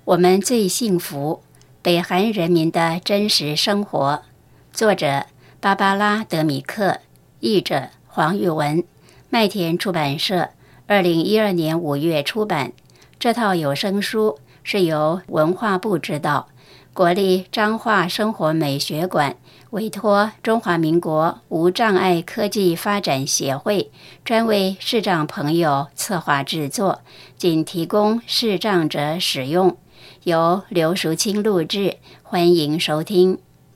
我们最幸福，北韩人民的真实生活。作者芭芭拉·德米克，译者黄玉文，麦田出版社2012年5月出版。这套有声书是由文化部指导，国立彰化生活美学馆委托中华民国无障碍科技发展协会专为视障朋友策划制作，仅提供视障者使用。由刘淑清录制，欢迎收听。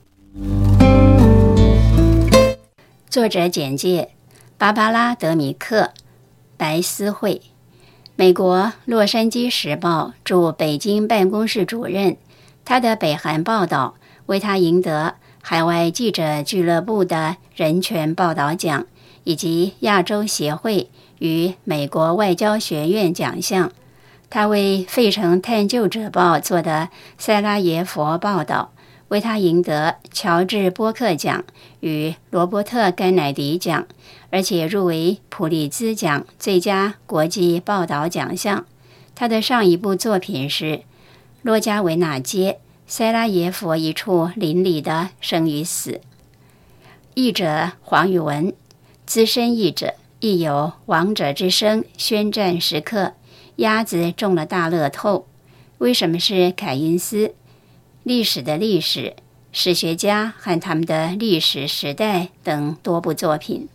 作者简介：芭芭拉·德米克，白思慧，美国洛杉矶时报驻北京办公室主任。他的北韩报道为他赢得海外记者俱乐部的人权报道奖以及亚洲协会与美国外交学院奖项。他为费城探究者报做的塞拉耶佛报道为他赢得乔治波克奖与罗伯特甘乃迪奖，而且入围普利兹奖最佳国际报道奖项。他的上一部作品是洛加维纳街塞拉耶佛一处邻里的生与死。译者黄宇文，资深译者，亦有王者之声、宣战时刻、鸭子中了大乐透、为什么是凯因斯、历史的历史、史学家和他们的历史时代等多部作品。